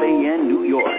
WFAN New York.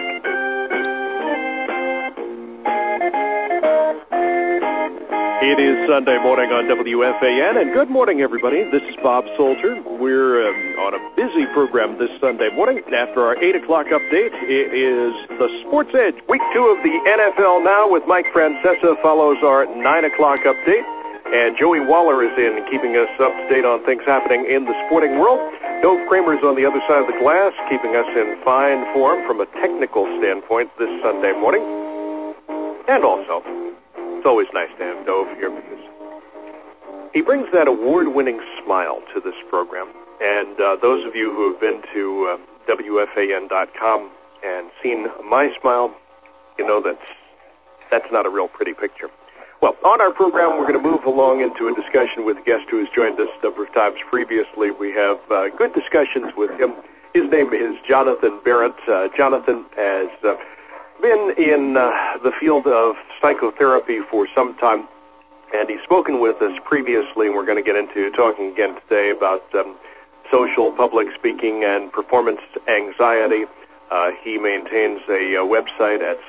It is Sunday morning on WFAN, and good morning, everybody. This is Bob Solter. We're on a busy program this Sunday morning. After our 8 o'clock update, it is the Sports Edge. Week 2 of the NFL Now with Mike Francesa follows our 9 o'clock update. And Joey Waller is in, keeping us up to date on things happening in the sporting world. Dove Kramer's on the other side of the glass, keeping us in fine form from a technical standpoint this Sunday morning. And also, it's always nice to have Dove here because he brings that award-winning smile to this program. And those of you who have been to WFAN.com and seen my smile, you know that's not a real pretty picture. Well, on our program, we're going to move along into a discussion with a guest who has joined us a number of times previously. We have good discussions with him. His name is Jonathan Barrett. Jonathan has been in the field of psychotherapy for some time, and he's spoken with us previously, and we're going to get into talking again today about social public speaking and performance anxiety. He maintains a website at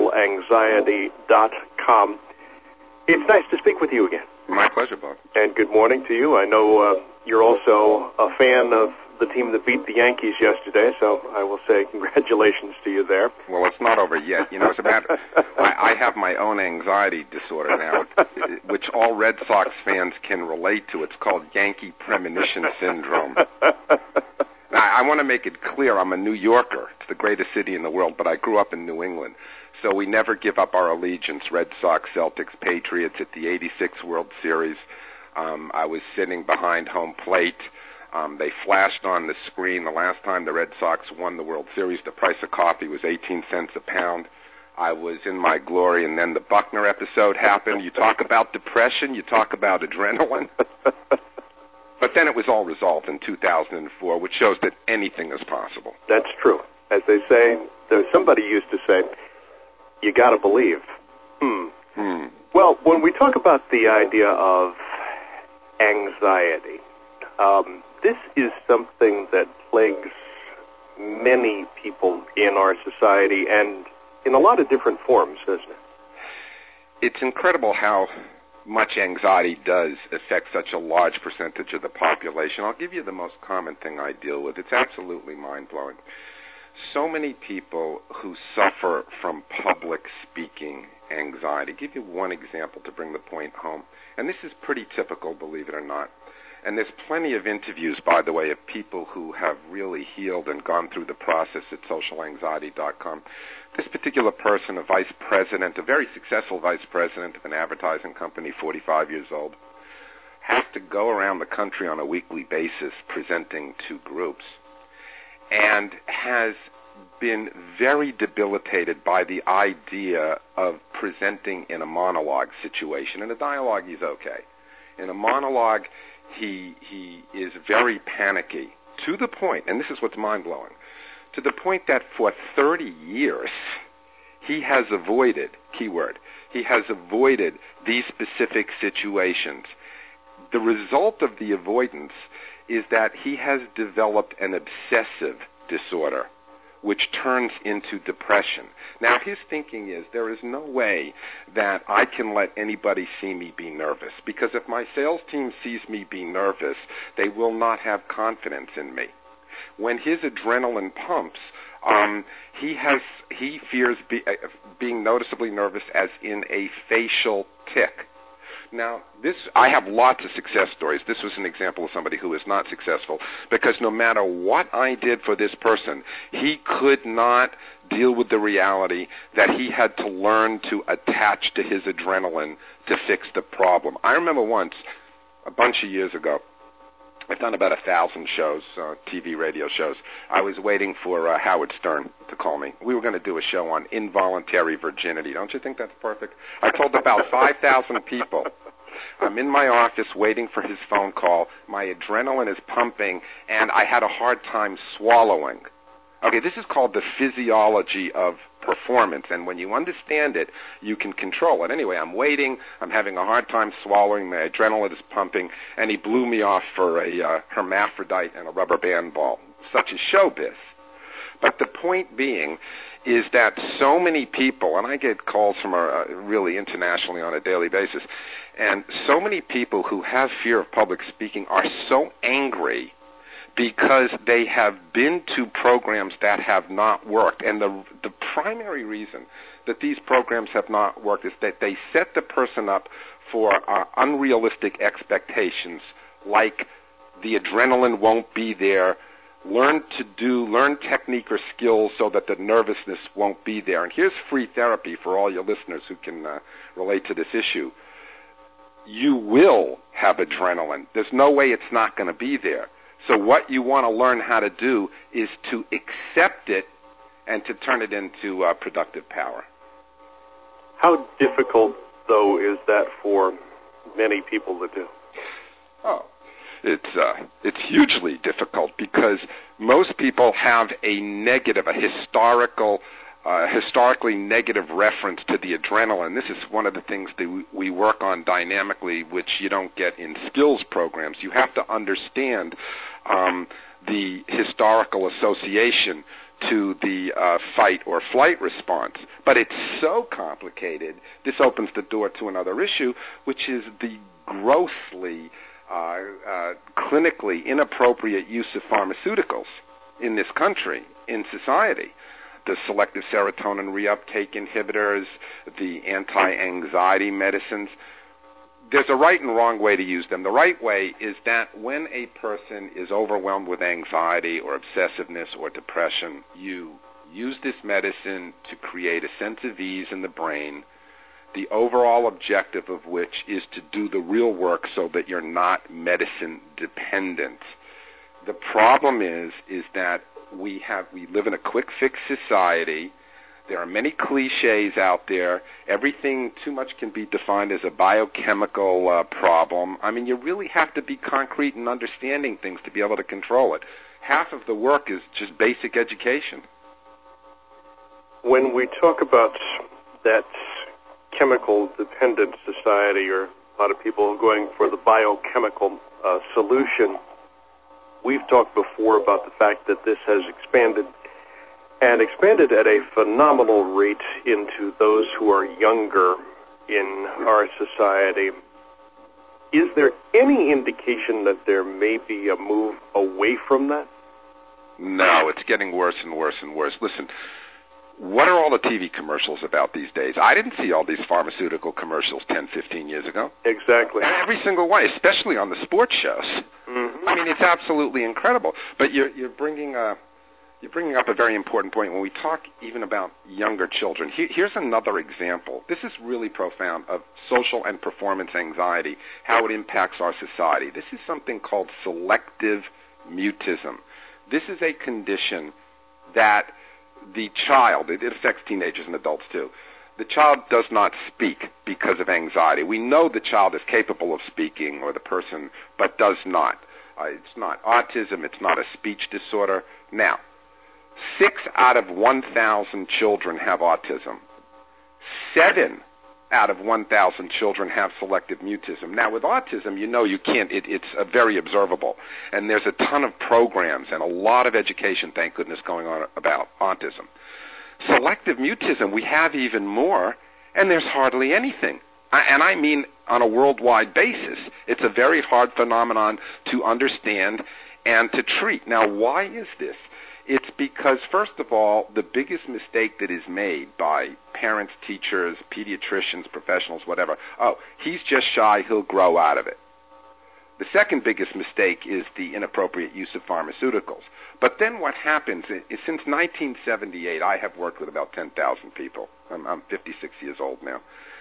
socialanxiety.com. It's nice to speak with you again. My pleasure, Bob. And good morning to you. I know you're also a fan of the team that beat the Yankees yesterday, so I will say congratulations to you there. Well, it's not over yet. You know, it's about I have my own anxiety disorder now, which all Red Sox fans can relate to. It's called Yankee Premonition Syndrome. Now, I want to make it clear I'm a New Yorker. It's the greatest city in the world, but I grew up in New England. So we never give up our allegiance, Red Sox, Celtics, Patriots at the 86 World Series. I was sitting behind home plate. They flashed on the screen the last time the Red Sox won the World Series. The price of coffee was 18 cents a pound. I was in my glory, and then the Buckner episode happened. You talk about depression, you talk about adrenaline. But then it was all resolved in 2004, which shows that anything is possible. That's true. As they say, somebody used to say, you got to believe. Well, when we talk about the idea of anxiety, this is something that plagues many people in our society and in a lot of different forms, isn't it? It's incredible how much anxiety does affect such a large percentage of the population. I'll give you the most common thing I deal with. It's absolutely mind-blowing. So many people who suffer from public speaking anxiety. I'll give you one example to bring the point home. And this is pretty typical, believe it or not. And there's plenty of interviews, by the way, of people who have really healed and gone through the process at socialanxiety.com. This particular person, a vice president, a very successful vice president of an advertising company, 45 years old, has to go around the country on a weekly basis presenting to groups, and has been very debilitated by the idea of presenting in a monologue situation. In a dialogue, he's okay. In a monologue, he is very panicky, to the point, and this is what's mind-blowing, to the point that for 30 years, he has avoided, keyword, he has avoided these specific situations. The result of the avoidance is that he has developed an obsessive disorder, which turns into depression. Now, his thinking is, there is no way that I can let anybody see me be nervous, because if my sales team sees me be nervous, they will not have confidence in me. When his adrenaline pumps, he fears being noticeably nervous, as in a facial tic. Now, I have lots of success stories. This was an example of somebody who is not successful, because no matter what I did for this person, he could not deal with the reality that he had to learn to attach to his adrenaline to fix the problem. I remember once, a bunch of years ago, I've done about 1,000 shows, TV, radio shows. I was waiting for Howard Stern to call me. We were going to do a show on involuntary virginity. Don't you think that's perfect? I told about 5,000 people. I'm in my office waiting for his phone call. My adrenaline is pumping, and I had a hard time swallowing. Okay, this is called the physiology of performance, and when you understand it, you can control it. Anyway, I'm waiting. I'm having a hard time swallowing. My adrenaline is pumping, and he blew me off for a hermaphrodite and a rubber band ball. Such is showbiz. But the point being is that so many people, and I get calls from really internationally on a daily basis, and so many people who have fear of public speaking are so angry because they have been to programs that have not worked. And the primary reason that these programs have not worked is that they set the person up for unrealistic expectations, like the adrenaline won't be there, learn technique or skills so that the nervousness won't be there. And here's free therapy for all your listeners who can relate to this issue. You will have adrenaline. There's no way it's not going to be there. So what you want to learn how to do is to accept it and to turn it into productive power. How difficult, though, is that for many people to do? Oh, it's hugely difficult because most people have a historically negative reference to the adrenaline. This is one of the things that we work on dynamically, which you don't get in skills programs. You have to understand the historical association to the fight or flight response. But it's so complicated, this opens the door to another issue, which is the grossly clinically inappropriate use of pharmaceuticals in this country, in society. The selective serotonin reuptake inhibitors, the anti-anxiety medicines. There's a right and wrong way to use them. The right way is that when a person is overwhelmed with anxiety or obsessiveness or depression, you use this medicine to create a sense of ease in the brain, the overall objective of which is to do the real work so that you're not medicine dependent. The problem is that we live in a quick fix society. There are many cliches out there. Everything too much can be defined as a biochemical problem. I mean, you really have to be concrete in understanding things to be able to control it. Half of the work is just basic education. When we talk about that chemical dependent society, or a lot of people going for the biochemical solution, we've talked before about the fact that this has expanded at a phenomenal rate into those who are younger in our society. Is there any indication that there may be a move away from that? No, it's getting worse and worse and worse. Listen, what are all the TV commercials about these days? I didn't see all these pharmaceutical commercials 10, 15 years ago. Exactly. Every single one, especially on the sports shows. Mm-hmm. I mean, it's absolutely incredible. But you're bringing up a very important point when we talk even about younger children. Here's another example. This is really profound of social and performance anxiety, how it impacts our society. This is something called selective mutism. This is a condition that the child, it affects teenagers and adults too, the child does not speak because of anxiety. We know the child is capable of speaking, or the person, but does not. It's not autism. It's not a speech disorder. Now, 6 out of 1,000 children have autism. 7 out of 1,000 children have selective mutism. Now, with autism, you can't, it's very observable. And there's a ton of programs and a lot of education, thank goodness, going on about autism. Selective mutism, we have even more, and there's hardly anything. And I mean on a worldwide basis. It's a very hard phenomenon to understand and to treat. Now, why is this? It's because, first of all, the biggest mistake that is made by parents, teachers, pediatricians, professionals, whatever, he's just shy, he'll grow out of it. The second biggest mistake is the inappropriate use of pharmaceuticals. But then what happens is, since 1978, I have worked with about 10,000 people. I'm 56 years old now.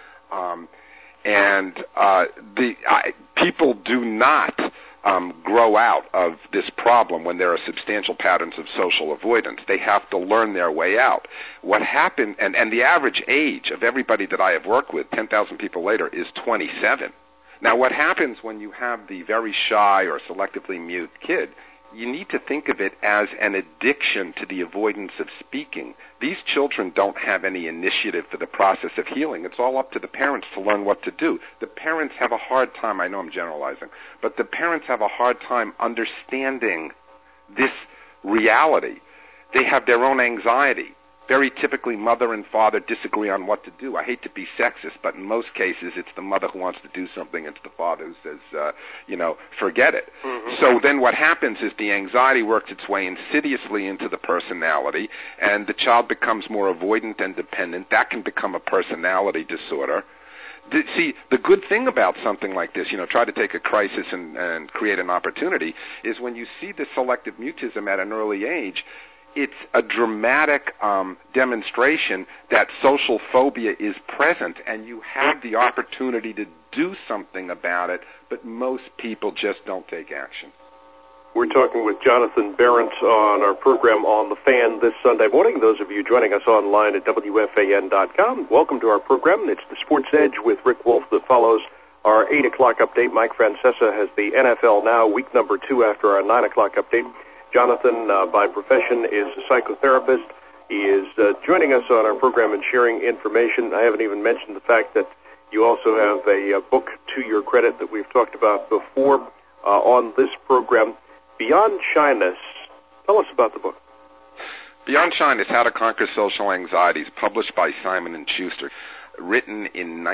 People do not grow out of this problem when there are substantial patterns of social avoidance. They have to learn their way out. What happened, and the average age of everybody that I have worked with, 10,000 people later, is 27. Now, what happens when you have the very shy or selectively mute kid, you need to think of it as an addiction to the avoidance of speaking. These children don't have any initiative for the process of healing. It's all up to the parents to learn what to do. The parents have a hard time, I know I'm generalizing, but the parents have a hard time understanding this reality, they have their own anxiety. Very typically, mother and father disagree on what to do. I hate to be sexist, but in most cases, it's the mother who wants to do something. It's the father who says, forget it. Mm-hmm. So then what happens is the anxiety works its way insidiously into the personality, and the child becomes more avoidant and dependent. That can become a personality disorder. See, the good thing about something like this, try to take a crisis and create an opportunity, is when you see the selective mutism at an early age, it's a dramatic demonstration that social phobia is present, and you have the opportunity to do something about it, but most people just don't take action. We're talking with Jonathan Berent on our program On the Fan this Sunday morning. Those of you joining us online at WFAN.com, welcome to our program. It's the Sports Edge with Rick Wolf that follows our 8 o'clock update. Mike Francesa has the NFL Now, week number 2 after our 9 o'clock update. Jonathan, by profession, is a psychotherapist. He is joining us on our program and sharing information. I haven't even mentioned the fact that you also have a book to your credit that we've talked about before on this program, Beyond Shyness. Tell us about the book. Beyond Shyness, How to Conquer Social Anxieties, published by Simon & Schuster, written in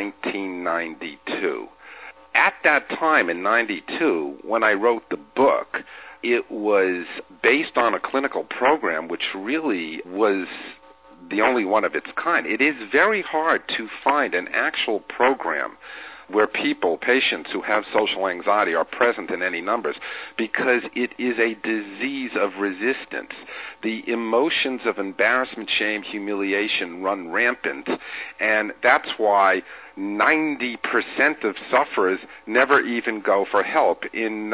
1992. At that time, in 92, when I wrote the book, it was based on a clinical program which really was the only one of its kind. It is very hard to find an actual program where patients who have social anxiety are present in any numbers, because it is a disease of resistance. The emotions of embarrassment, shame, humiliation run rampant, and that's why 90% of sufferers never even go for help. In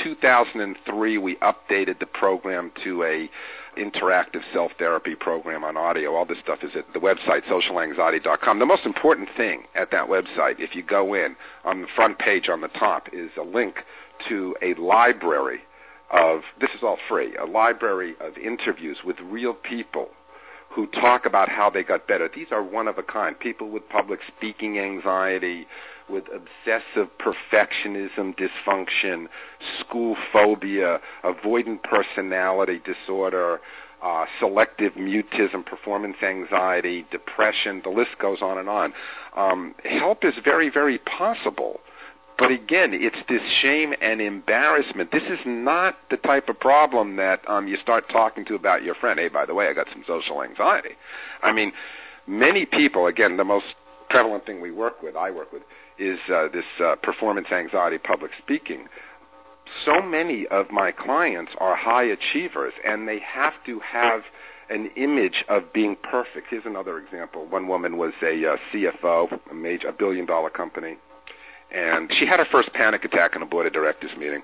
2003, we updated the program to a interactive self-therapy program on audio. All this stuff is at the website, socialanxiety.com. The most important thing at that website, if you go in, on the front page on the top, is a link to a library of, this is all free, a library of interviews with real people who talk about how they got better. These are one of a kind. People with public speaking anxiety, with obsessive perfectionism dysfunction, school phobia, avoidant personality disorder, selective mutism, performance anxiety, depression, the list goes on and on. Help is very, very possible. But again, it's this shame and embarrassment. This is not the type of problem that you start talking to about your friend. Hey, by the way, I got some social anxiety. I mean, many people, again, the most prevalent thing I work with, is this performance anxiety, public speaking. So many of my clients are high achievers, and they have to have an image of being perfect. Here's another example. One woman was a CFO, a billion-dollar company, and she had her first panic attack in a board of directors meeting.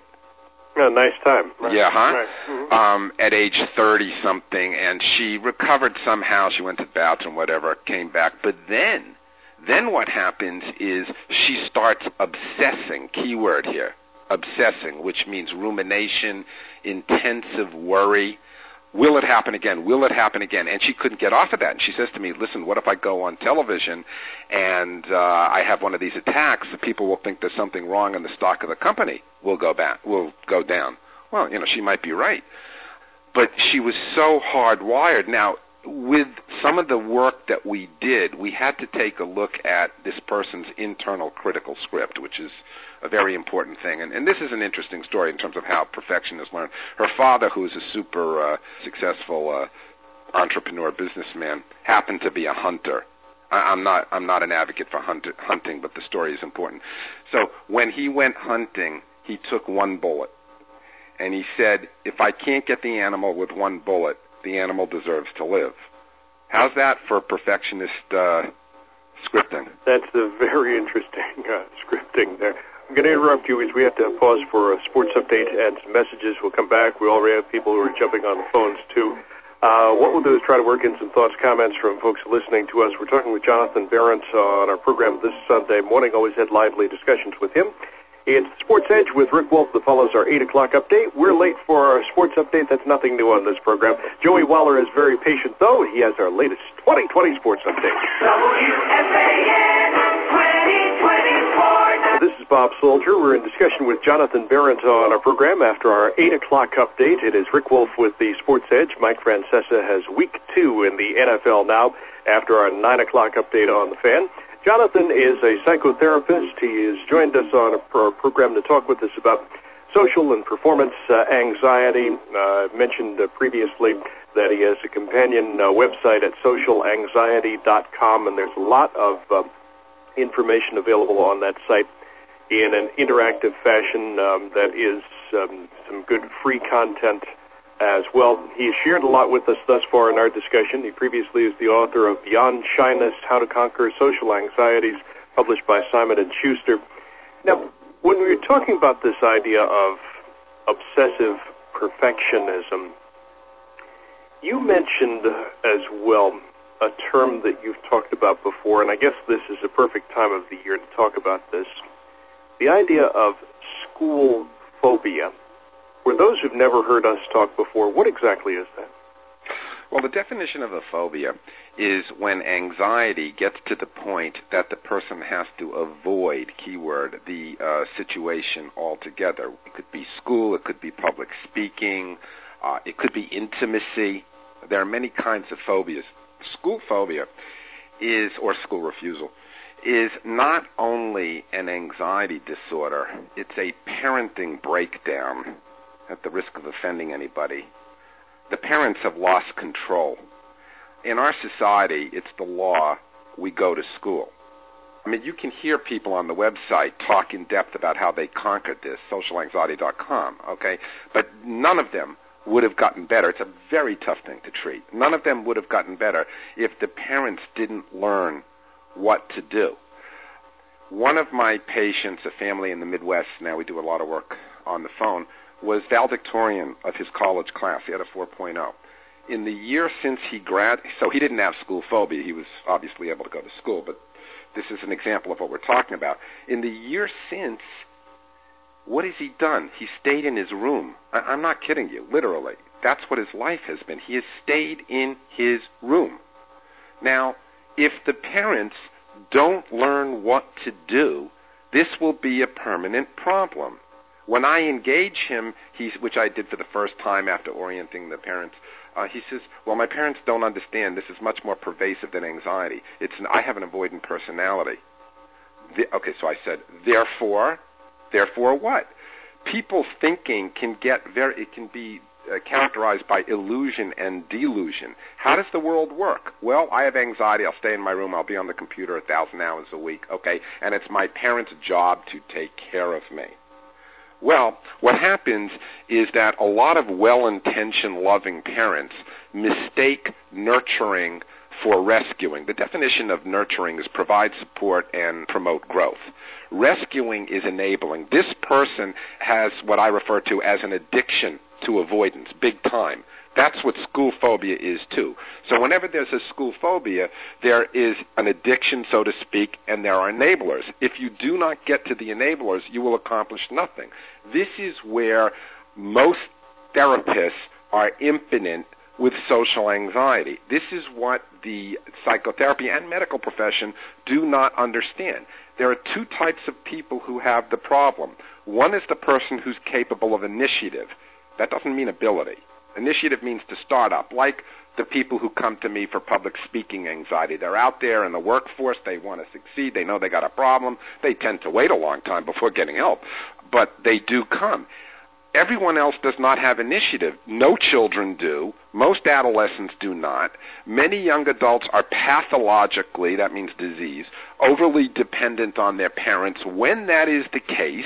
A nice time. Right. Yeah, huh? Right. Mm-hmm. At age 30-something, and she recovered somehow. She went to bouts and whatever, came back. But then what happens is she starts obsessing, keyword here, obsessing, which means rumination, intensive worry. Will it happen again? Will it happen again? And she couldn't get off of that. And she says to me, listen, what if I go on television and I have one of these attacks? The people will think there's something wrong and the stock of the company will go down. Well, she might be right. But she was so hardwired. Now, with some of the work that we did, we had to take a look at this person's internal critical script, which is a very important thing. And this is an interesting story in terms of how perfection is learned. Her father, who is a super successful entrepreneur, businessman, happened to be a hunter. I'm not an advocate for hunting, but the story is important. So when he went hunting, he took one bullet. And he said, if I can't get the animal with one bullet, the animal deserves to live. How's that for perfectionist scripting? That's a very interesting scripting there. I'm going to interrupt you as we have to pause for a sports update and some messages. We'll come back. We already have people who are jumping on the phones, too. What we'll do is try to work in some thoughts, comments from folks listening to us. We're talking with Jonathan Berent on our program this Sunday morning. Always had lively discussions with him. It's the Sports Edge with Rick Wolf that follows our 8 o'clock update. We're late for our sports update. That's nothing new on this program. Joey Waller is very patient, though. He has our latest 2020 sports update. WFAN 2020 Sports. This is Bob Soldier. We're in discussion with Jonathan Behrens on our program after our 8 o'clock update. It is Rick Wolf with the Sports Edge. Mike Francesa has Week 2 in the NFL now after our 9 o'clock update on the Fan. Jonathan is a psychotherapist. He has joined us on our program to talk with us about social and performance anxiety. I mentioned previously that he has a companion website at socialanxiety.com, and there's a lot of information available on that site in an interactive fashion that is some good free content as well. He has shared a lot with us thus far in our discussion. He previously is the author of Beyond Shyness, How to Conquer Social Anxieties, published by Simon & Schuster. Now, when we were talking about this idea of obsessive perfectionism, you mentioned as well a term that you've talked about before, and I guess this is a perfect time of the year to talk about this, the idea of school phobia. For those who've never heard us talk before, what exactly is that? Well, the definition of a phobia is when anxiety gets to the point that the person has to avoid, keyword, the situation altogether. It could be school, it could be public speaking, it could be intimacy. There are many kinds of phobias. School phobia is, or school refusal, is not only an anxiety disorder, it's a parenting breakdown at the risk of offending anybody. The parents have lost control. In our society, it's the law, we go to school. I mean, you can hear people on the website talk in depth about how they conquered this, socialanxiety.com, okay? But none of them would have gotten better. It's a very tough thing to treat. None of them would have gotten better if the parents didn't learn what to do. One of my patients, a family in the Midwest, now we do a lot of work on the phone, was valedictorian of his college class. He had a 4.0. In the year since he so he didn't have school phobia. He was obviously able to go to school, but this is an example of what we're talking about. In the year since, what has he done? He stayed in his room. I'm not kidding you, literally. That's what his life has been. He has stayed in his room. Now, if the parents don't learn what to do, this will be a permanent problem. When I engage him, which I did for the first time after orienting the parents, he says, well, my parents don't understand. This is much more pervasive than anxiety. I have an avoidant personality. Okay, so I said, therefore what? People's thinking can be characterized by illusion and delusion. How does the world work? Well, I have anxiety. I'll stay in my room. I'll be on the computer 1,000 hours a week. Okay, and it's my parents' job to take care of me. Well, what happens is that a lot of well-intentioned, loving parents mistake nurturing for rescuing. The definition of nurturing is provide support and promote growth. Rescuing is enabling. This person has what I refer to as an addiction to avoidance, big time. That's what school phobia is too. So whenever there's a school phobia, there is an addiction, so to speak, and there are enablers. If you do not get to the enablers, you will accomplish nothing. This is where most therapists are impotent with social anxiety. This is what the psychotherapy and medical profession do not understand. There are two types of people who have the problem. One is the person who's capable of initiative. That doesn't mean ability. Initiative means to start up, like the people who come to me for public speaking anxiety. They're out there in the workforce. They want to succeed. They know they got a problem. They tend to wait a long time before getting help, but they do come. Everyone else does not have initiative. No children do. Most adolescents do not. Many young adults are pathologically, that means disease, overly dependent on their parents. When that is the case,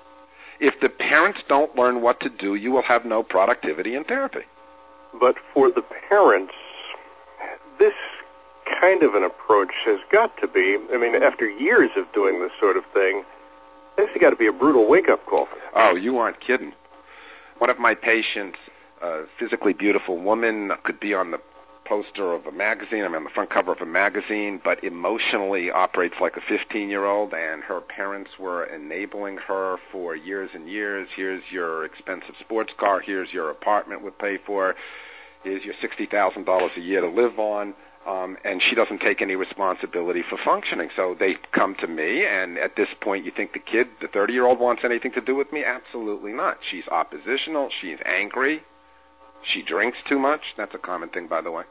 if the parents don't learn what to do, you will have no productivity in therapy. But for the parents, this kind of an approach has got to be, I mean, after years of doing this sort of thing, this has got to be a brutal wake-up call. Oh, you aren't kidding. One of my patients, a physically beautiful woman, could be on the poster of a magazine, on the front cover of a magazine, but emotionally operates like a 15-year-old, and her parents were enabling her for years and years. Here's your expensive sports car. Here's your apartment we'll pay for. Here's your $60,000 a year to live on. and she doesn't take any responsibility for functioning. So they come to me, and at this point you think the 30-year-old wants anything to do with me? Absolutely not. She's oppositional. She's angry. She drinks too much. That's a common thing, by the way.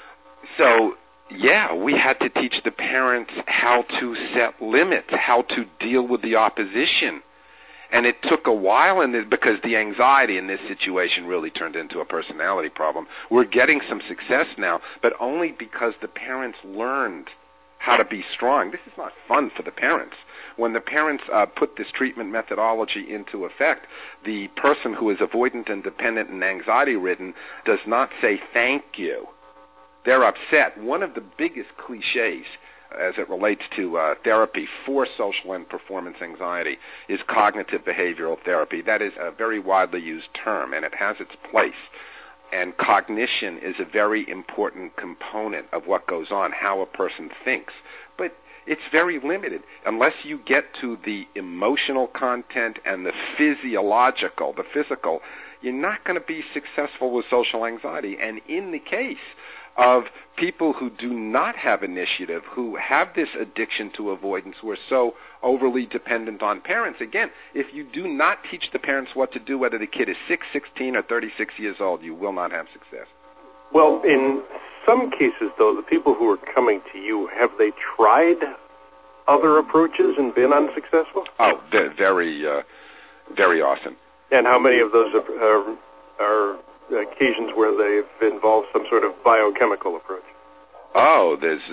So, yeah, we had to teach the parents how to set limits, how to deal with the opposition. And it took a while because the anxiety in this situation really turned into a personality problem. We're getting some success now, but only because the parents learned how to be strong. This is not fun for the parents. When the parents put this treatment methodology into effect, the person who is avoidant and dependent and anxiety-ridden does not say thank you. They're upset. One of the biggest cliches as it relates to therapy for social and performance anxiety is cognitive behavioral therapy. That is a very widely used term, and it has its place. And cognition is a very important component of what goes on, how a person thinks. But it's very limited. Unless you get to the emotional content and the physical, the physical, you're not going to be successful with social anxiety. And in the case of people who do not have initiative, who have this addiction to avoidance, who are so overly dependent on parents, again, if you do not teach the parents what to do, whether the kid is 6, 16, or 36 years old, you will not have success. Well, in some cases, though, the people who are coming to you, have they tried other approaches and been unsuccessful? Oh, very, very often. And how many of those are occasions where they've involved some sort of biochemical approach? Oh, there's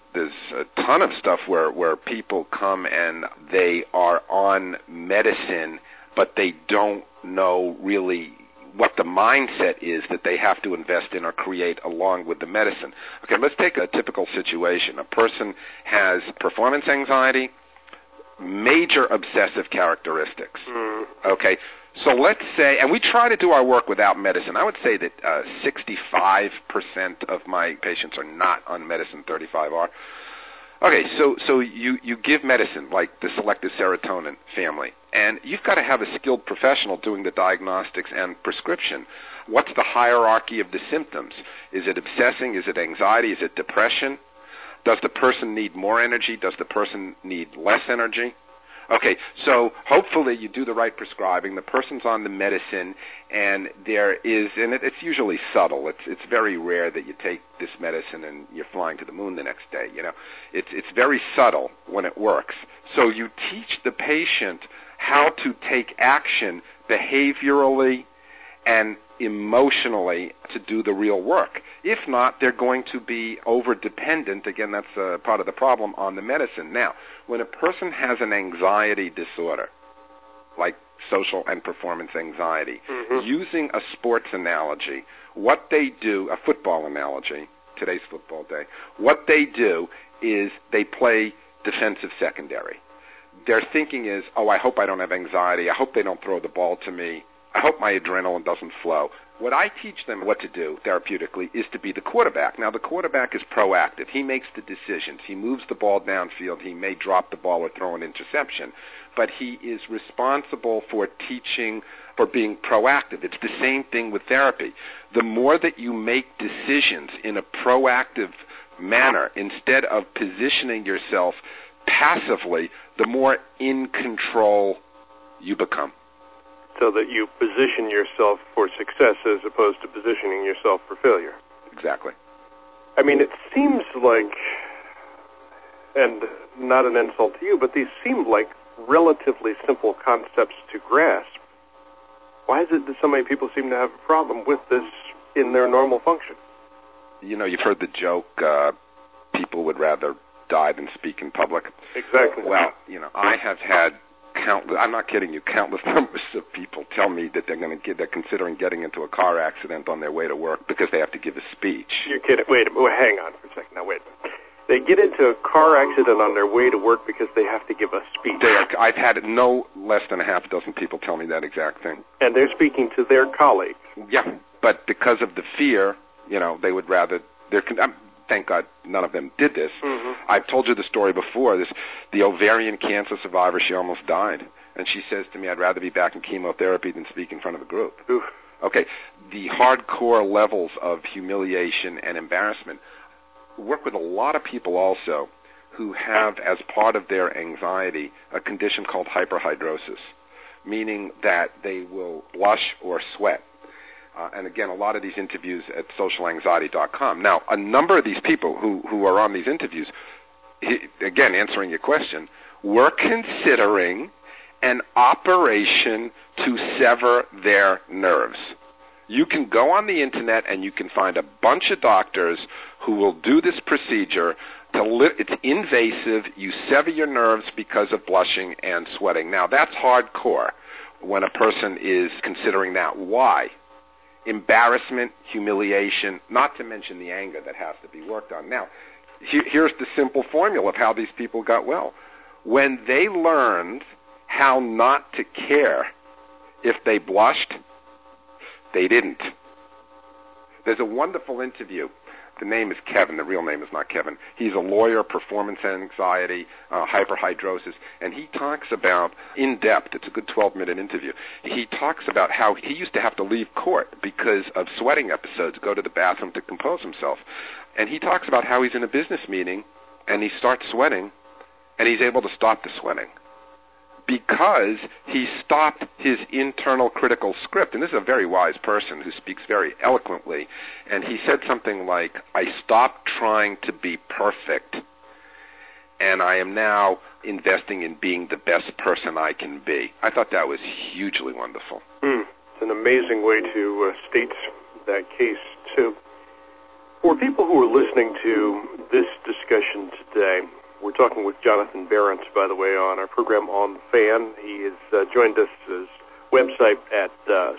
a ton of stuff where people come and they are on medicine, but they don't know really what the mindset is that they have to invest in or create along with the medicine. Okay, let's take a typical situation. A person has performance anxiety, major obsessive characteristics. Okay, so let's say, and we try to do our work without medicine. I would say that 65% of my patients are not on medicine, 35 are. Okay, so you give medicine, like the selective serotonin family, and you've got to have a skilled professional doing the diagnostics and prescription. What's the hierarchy of the symptoms? Is it obsessing? Is it anxiety? Is it depression? Does the person need more energy? Does the person need less energy? Okay, so hopefully you do the right prescribing. The person's on the medicine, and it's usually subtle. It's very rare that you take this medicine and you're flying to the moon the next day. You know, it's very subtle when it works. So you teach the patient how to take action behaviorally and emotionally to do the real work. If not, they're going to be over-dependent. Again, that's part of the problem on the medicine. Now, when a person has an anxiety disorder, like social and performance anxiety, using a sports analogy, what they do, a football analogy, today's football day, what they do is they play defensive secondary. Their thinking is, oh, I hope I don't have anxiety. I hope they don't throw the ball to me. I hope my adrenaline doesn't flow. What I teach them what to do therapeutically is to be the quarterback. Now, the quarterback is proactive. He makes the decisions. He moves the ball downfield. He may drop the ball or throw an interception. But he is responsible for teaching, for being proactive. It's the same thing with therapy. The more that you make decisions in a proactive manner, instead of positioning yourself passively, the more in control you become. So that you position yourself for success as opposed to positioning yourself for failure. Exactly. I mean, it seems like, and not an insult to you, but these seem like relatively simple concepts to grasp. Why is it that so many people seem to have a problem with this in their normal function? You know, you've heard the joke, people would rather die than speak in public. Exactly. Well, you know, I have had countless, I'm not kidding you, countless numbers of people tell me that they're considering getting into a car accident on their way to work because they have to give a speech. You're kidding. Wait a minute. Hang on for a second. Now, wait a minute. They get into a car accident on their way to work because they have to give a speech. I've had no less than a half dozen people tell me that exact thing. And they're speaking to their colleagues. Yeah, but because of the fear, you know, they would rather, thank God none of them did this. I've told you the story before. The ovarian cancer survivor, she almost died. And she says to me, I'd rather be back in chemotherapy than speak in front of a group. Oof. Okay, the hardcore levels of humiliation and embarrassment. work with a lot of people also who have, as part of their anxiety, a condition called hyperhidrosis, meaning that they will blush or sweat. And again, a lot of these interviews at socialanxiety.com. Now, a number of these people who are on these interviews, again, answering your question, were considering an operation to sever their nerves. You can go on the internet and you can find a bunch of doctors who will do this procedure. It's invasive. You sever your nerves because of blushing and sweating. Now, that's hardcore when a person is considering that. Why? Embarrassment, humiliation, not to mention the anger that has to be worked on. Now, here's the simple formula of how these people got well. When they learned how not to care if they blushed, they didn't. There's a wonderful interview. The name is Kevin. The real name is not Kevin. He's a lawyer, performance anxiety, hyperhidrosis, and he talks about, in depth, it's a good 12-minute interview, he talks about how he used to have to leave court because of sweating episodes, go to the bathroom to compose himself. And he talks about how he's in a business meeting, and he starts sweating, and he's able to stop the sweating because he stopped his internal critical script. And this is a very wise person who speaks very eloquently. And he said something like, I stopped trying to be perfect, and I am now investing in being the best person I can be. I thought that was hugely wonderful. It's an amazing way to state that case, too. For people who are listening to this discussion today, we're talking with Jonathan Berent, by the way, on our program On the Fan. He has joined us at his website at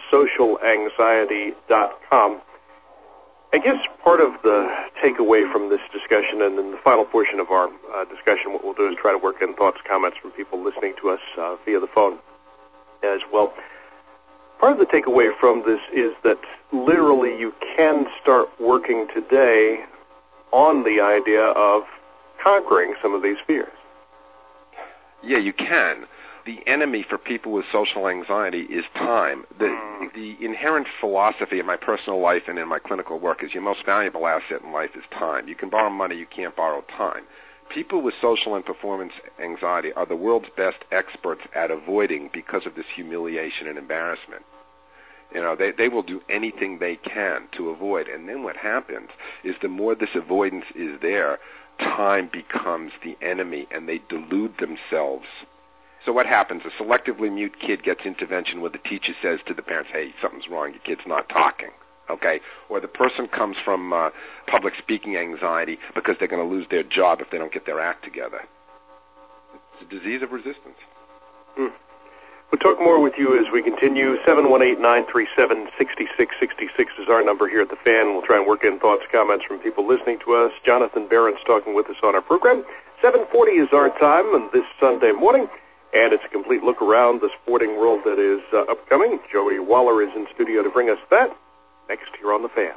socialanxiety.com. I guess part of the takeaway from this discussion, and in the final portion of our discussion, what we'll do is try to work in thoughts, comments from people listening to us via the phone as well. Part of the takeaway from this is that literally you can start working today on the idea of conquering some of these fears. Yeah, you can. The enemy for people with social anxiety is time. The inherent philosophy in my personal life and in my clinical work is your most valuable asset in life is time. You can borrow money, you can't borrow time. People with social and performance anxiety are the world's best experts at avoiding because of this humiliation and embarrassment. You know, they will do anything they can to avoid. And then what happens is the more this avoidance is there, time becomes the enemy, and they delude themselves. So what happens? A selectively mute kid gets intervention where the teacher says to the parents, hey, something's wrong, your kid's not talking, okay? Or the person comes from public speaking anxiety because they're going to lose their job if they don't get their act together. It's a disease of resistance. We'll talk more with you as we continue. 718-937-6666 is our number here at the Fan. We'll try and work in thoughts, comments from people listening to us. Jonathan Berent's talking with us on our program. 7:40 is our time on this Sunday morning, and it's a complete look around the sporting world that is upcoming. Joey Waller is in studio to bring us that next here on the Fan.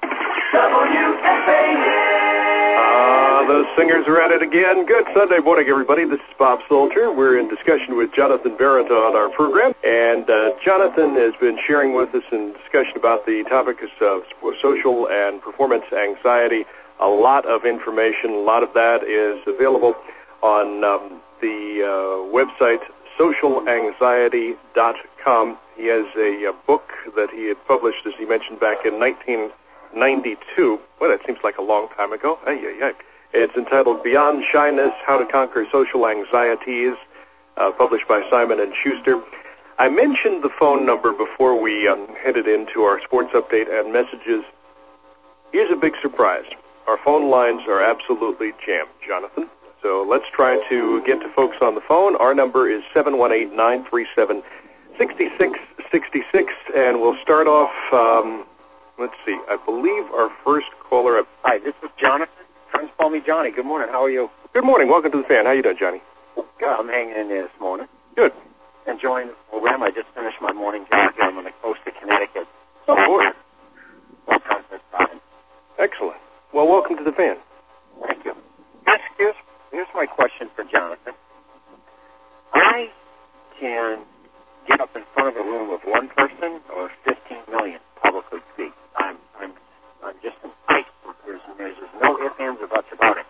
Those singers are at it again. Good Sunday morning, everybody. This is Bob Soldier. We're in discussion with Jonathan Berent on our program. And Jonathan has been sharing with us in discussion about the topic of social and performance anxiety. A lot of information, a lot of that is available on the website socialanxiety.com. He has a book that he had published, as he mentioned, back in 1992. Well, that seems like a long time ago. It's entitled Beyond Shyness, How to Conquer Social Anxieties, published by Simon & Schuster. I mentioned the phone number before we headed into our sports update and messages. Here's a big surprise. Our phone lines are absolutely jammed, Jonathan. So let's try to get to folks on the phone. Our number is 718-937-6666, and we'll start off, let's see, I believe our first caller. Hi, this is Jonathan. Friends call me Johnny. Good morning. How are you? Good morning. Welcome to the Fan. How you doing, Johnny? Good. I'm hanging in there this morning. Good. Enjoying the program. I just finished my morning jog here on the coast of Connecticut. Oh, boy. Excellent. Well, welcome to the Fan. Thank you. Here's my question for Jonathan. I can get up in front of a room of one person or 15 million publicly speak. I'm just an ice. There's no ifs, ands, or buts about it.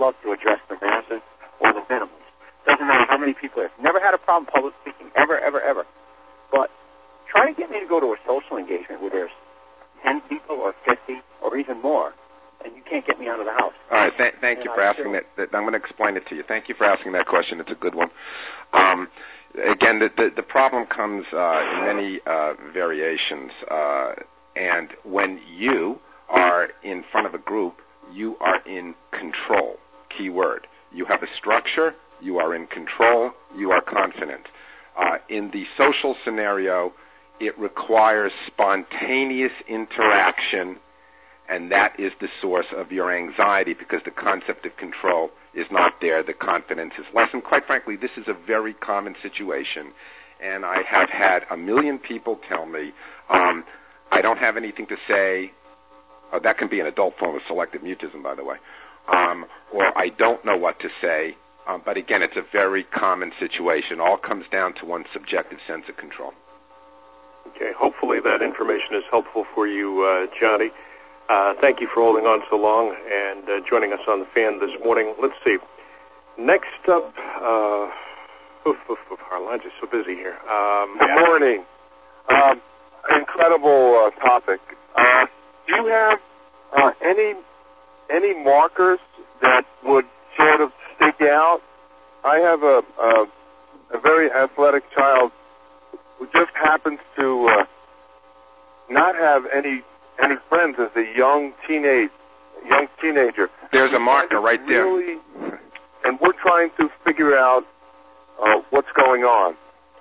love to address the masses or the minimums. Doesn't matter how many people there. Never had a problem public speaking, ever, ever, ever. But try to get me to go to a social engagement where there's 10 people or 50 or even more, and you can't get me out of the house. All right, thank you for asking that. I'm going to explain it to you. Thank you for asking that question. It's a good one. Again, the problem comes in many variations, and when you are in front of a group, you are in control. Key word. You have a structure, you are in control, you are confident. In the social scenario, it requires spontaneous interaction, and that is the source of your anxiety because the concept of control is not there. The confidence is less. And quite frankly, this is a very common situation, and I have had a million people tell me, I don't have anything to say. That can be an adult form of selective mutism, by the way. Or I don't know what to say. But again, it's a very common situation. All comes down to one's subjective sense of control. Okay, hopefully that information is helpful for you, Johnny. Thank you for holding on so long and joining us on the fan this morning. Let's see. Next up, our lines are so busy here. Good morning. Incredible topic. Do you have any markers that would sort of stick out? I have a very athletic child who just happens to not have any friends as a young teenager. There's a marker right there. And we're trying to figure out what's going on.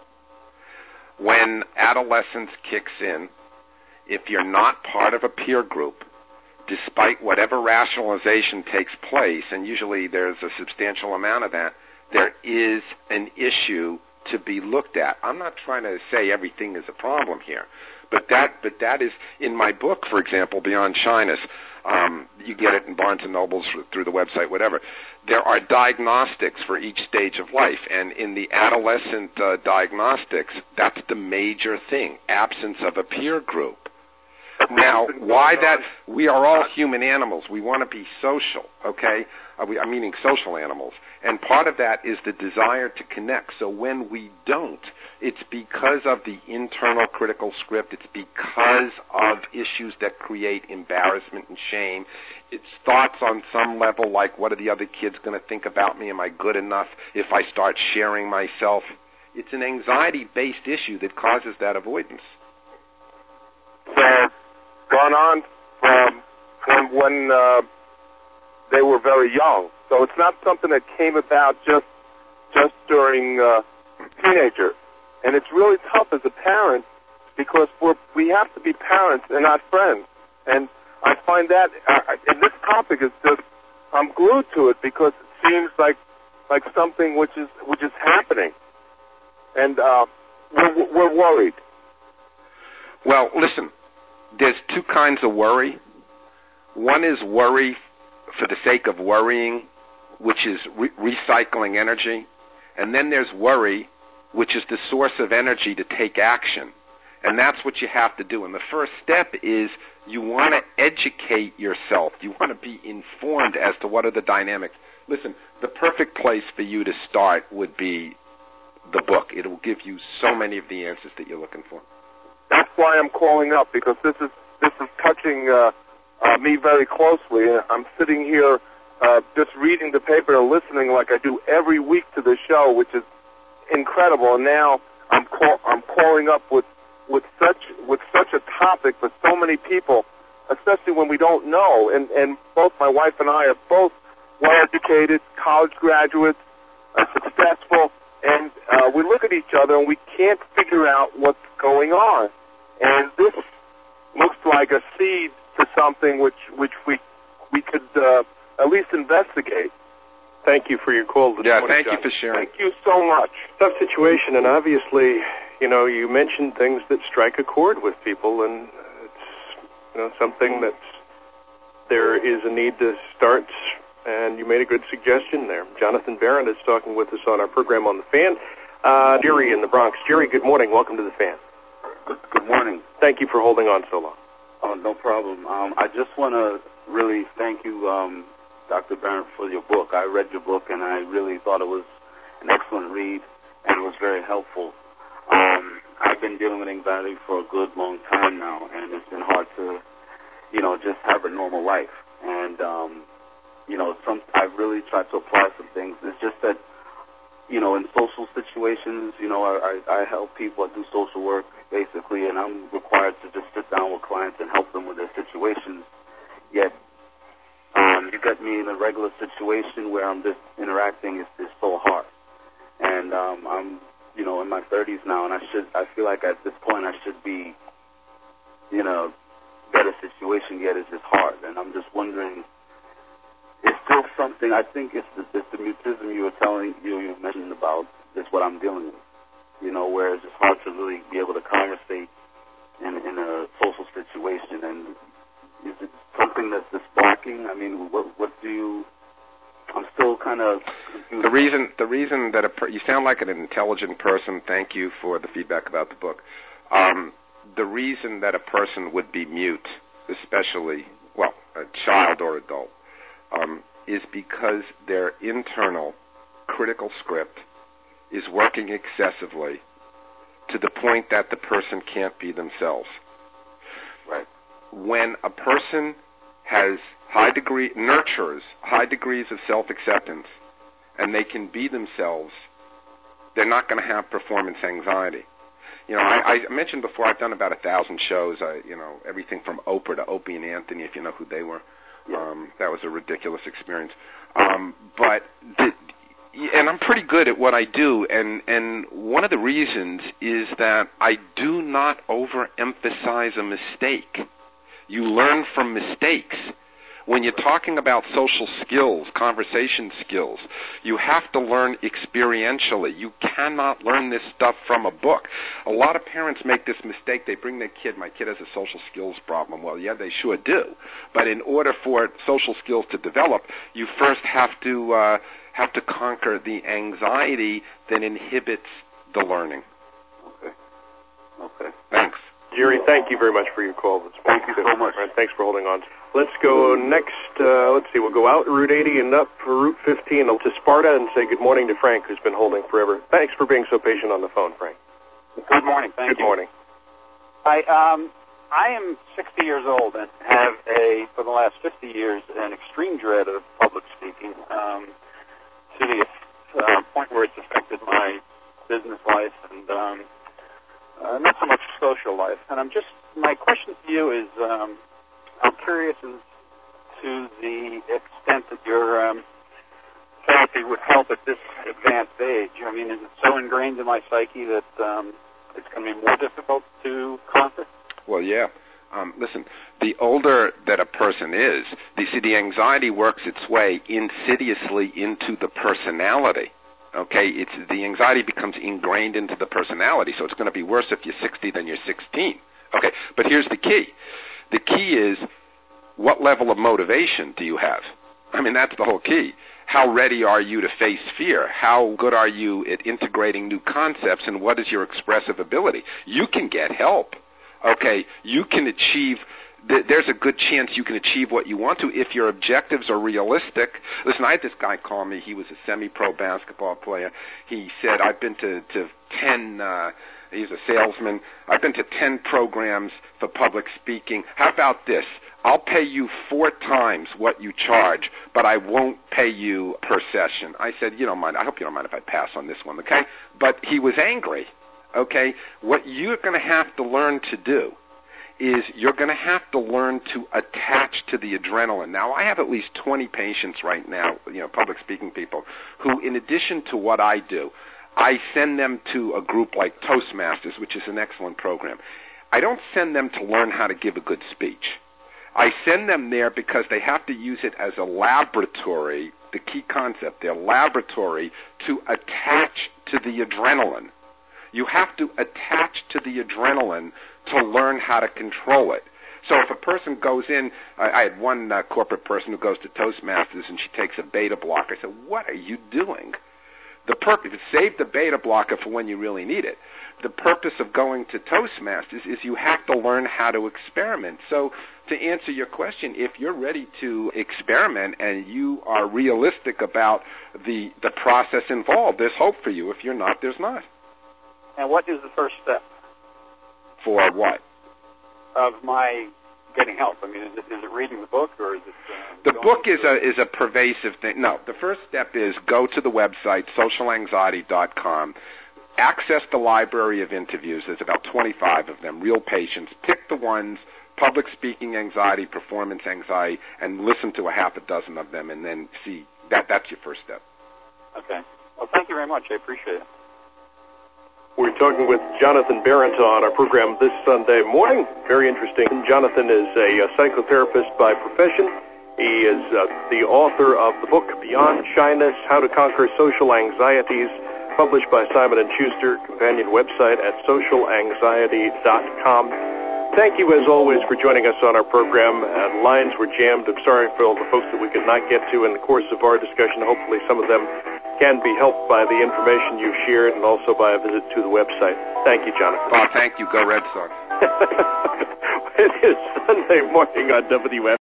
When adolescence kicks in, if you're not part of a peer group, despite whatever rationalization takes place, and usually there's a substantial amount of that, there is an issue to be looked at. I'm not trying to say everything is a problem here, but that is in my book, for example, Beyond Shyness. You get it in Barnes & Nobles through the website, whatever. There are diagnostics for each stage of life, and in the adolescent diagnostics, that's the major thing, absence of a peer group. Now, why that? We are all human animals. We want to be social, okay? I'm meaning social animals. And part of that is the desire to connect. So when we don't, it's because of the internal critical script. It's because of issues that create embarrassment and shame. It's thoughts on some level like, what are the other kids going to think about me? Am I good enough if I start sharing myself? It's an anxiety-based issue that causes that avoidance. So, gone on from when they were very young. So it's not something that came about just during teenager. And it's really tough as a parent because we have to be parents and not friends. And I find that and this topic is just, I'm glued to it because it seems like something which is happening. And we're worried. Well, listen, there's two kinds of worry. One is worry for the sake of worrying, which is recycling energy. And then there's worry, which is the source of energy to take action. And that's what you have to do. And the first step is you want to educate yourself. You want to be informed as to what are the dynamics. Listen, the perfect place for you to start would be the book. It will give you so many of the answers that you're looking for. That's why I'm calling up, because this is touching me very closely. I'm sitting here just reading the paper and listening like I do every week to the show, which is incredible. And now I'm calling up with such a topic for so many people, especially when we don't know. And both my wife and I are both well-educated, college graduates, successful, and we look at each other and we can't figure out what's going on. And this looks like a seed to something which we could at least investigate. Thank you for your call this morning, thank John. you for sharing. Thank you so much. Tough situation, and obviously, you mentioned things that strike a chord with people, and it's, something that there is a need to start, and you made a good suggestion there. Jonathan Barron is talking with us on our program on The Fan. Jerry in the Bronx. Jerry, good morning. Welcome to The Fan. Good morning. Thank you for holding on so long. Oh, no problem. I just want to really thank you Dr. Barron, for your book. I read your book, and I really thought it was an excellent read, and it was very helpful. I've been dealing with anxiety for a good long time now, and it's been hard to, just have a normal life. And, I've really tried to apply some things. It's just that, in social situations, I help people. I do social work, basically, and I'm required to just sit down with clients and help them with their situations. Yet, you get me in a regular situation where I'm just interacting. It's so hard. And I'm, in my 30s now, and I feel like at this point I should be in a better situation, yet it's just hard. And I'm just wondering, it's still something, I think it's the mutism you mentioned about, is what I'm dealing with, where it's just hard to really be able to conversate in a social situation. And is it something that's just blocking? I mean, I'm still kind of confused. The reason that you sound like an intelligent person. Thank you for the feedback about the book. The reason that a person would be mute, especially, a child or adult, is because their internal critical script is working excessively to the point that the person can't be themselves. Right. When a person has nurtures high degrees of self-acceptance, and they can be themselves, they're not going to have performance anxiety. I mentioned before, I've done about 1,000 shows, everything from Oprah to Opie and Anthony, if you know who they were. That was a ridiculous experience. And I'm pretty good at what I do, and one of the reasons is that I do not overemphasize a mistake. You learn from mistakes. When you're talking about social skills, conversation skills, you have to learn experientially. You cannot learn this stuff from a book. A lot of parents make this mistake. They bring their kid, my kid has a social skills problem. Well, yeah, they sure do. But in order for social skills to develop, you first have to conquer the anxiety that inhibits the learning. Okay. Thanks. Jerry, thank you very much for your call. Thank you so much. Right, thanks for holding on. Let's go next. We'll go out Route 80 and up for Route 15 to Sparta and say good morning to Frank, who's been holding forever. Thanks for being so patient on the phone, Frank. Good morning. Thank you. Good morning. I am 60 years old and have for the last 50 years, an extreme dread of public speaking, to the point where it's affected my business life and not so much social life. And my question to you is, I'm curious as to the extent that your therapy would help at this advanced age. I mean, is it so ingrained in my psyche that it's going to be more difficult to conquer? Well, yeah. Listen, the older that a person is, the anxiety works its way insidiously into the personality. Okay, the anxiety becomes ingrained into the personality, so it's going to be worse if you're 60 than you're 16. Okay, but here's the key. The key is, what level of motivation do you have? I mean, that's the whole key. How ready are you to face fear? How good are you at integrating new concepts, and what is your expressive ability? You can get help. Okay, you can achieve, there's a good chance you can achieve what you want to if your objectives are realistic. Listen, I had this guy call me. He was a semi-pro basketball player. He said, I've been to 10, he's a salesman. I've been to 10 programs for public speaking. How about this? I'll pay you 4 times what you charge, but I won't pay you per session. I said, you don't mind. I hope you don't mind if I pass on this one, okay? But he was angry, okay? What you're going to have to learn to do is you're going to have to learn to attach to the adrenaline. Now, I have at least 20 patients right now, public speaking people, who, in addition to what I do, I send them to a group like Toastmasters, which is an excellent program. I don't send them to learn how to give a good speech. I send them there because they have to use it as a laboratory, the key concept, their laboratory, to attach to the adrenaline. You have to attach to the adrenaline to learn how to control it. So if a person goes in, I had one corporate person who goes to Toastmasters and she takes a beta blocker. I said, what are you doing? The purpose, save the beta blocker for when you really need it. The purpose of going to Toastmasters is you have to learn how to experiment. So to answer your question, if you're ready to experiment and you are realistic about the process involved, there's hope for you. If you're not, there's not. And what is the first step? For what? Of my getting help. I mean, is it reading the book, or is it... The book is a pervasive thing. No, the first step is go to the website, socialanxiety.com. Access the library of interviews. There's about 25 of them, real patients. Pick the ones, public speaking anxiety, performance anxiety, and listen to a half a dozen of them, and then see. That's your first step. Okay. Well, thank you very much. I appreciate it. We're talking with Jonathan Berendt on our program this Sunday morning. Very interesting. Jonathan is a psychotherapist by profession. He is the author of the book Beyond Shyness, How to Conquer Social Anxieties, published by Simon & Schuster, companion website at socialanxiety.com. Thank you, as always, for joining us on our program. Lines were jammed. I'm sorry for all the folks that we could not get to in the course of our discussion. Hopefully some of them can be helped by the information you've shared and also by a visit to the website. Thank you, Jonathan. Oh, thank you. Go Red Sox. It is Sunday morning on WF.